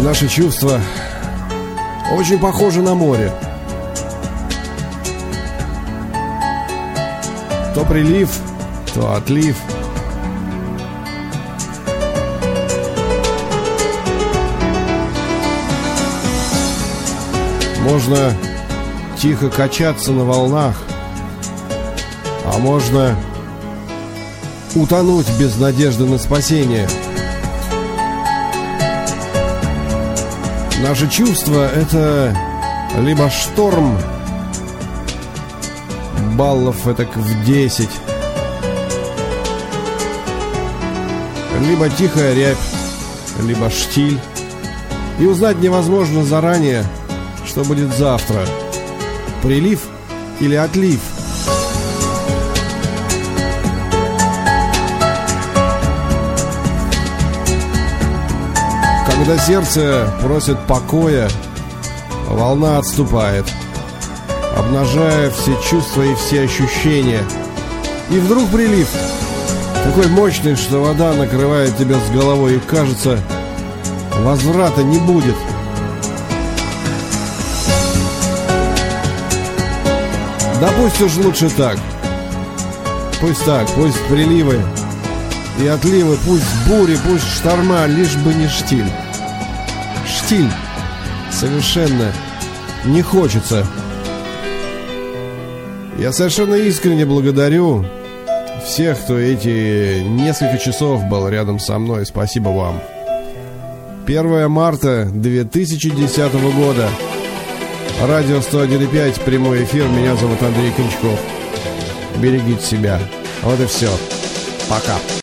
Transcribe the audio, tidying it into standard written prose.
Наши чувства очень похожи на море. То прилив, то отлив. Можно тихо качаться на волнах, а можно утонуть без надежды на спасение. Наши чувства — это либо шторм, баллов этак в 10, либо тихая рябь, либо штиль. И узнать невозможно заранее, что будет завтра. Прилив или отлив. Когда сердце просит покоя, волна отступает, обнажая все чувства и все ощущения. И вдруг прилив, такой мощный, что вода накрывает тебя с головой, и кажется, возврата не будет. Да пусть уж лучше так. Пусть так, пусть приливы и отливы, пусть бури, пусть шторма, лишь бы не штиль. Штиль совершенно не хочется. Я совершенно искренне благодарю всех, кто эти несколько часов был рядом со мной. Спасибо вам. 1 марта 2010 года. Радио 101,5, прямой эфир. Меня зовут Андрей Кончков. Берегите себя. Вот и все. Пока.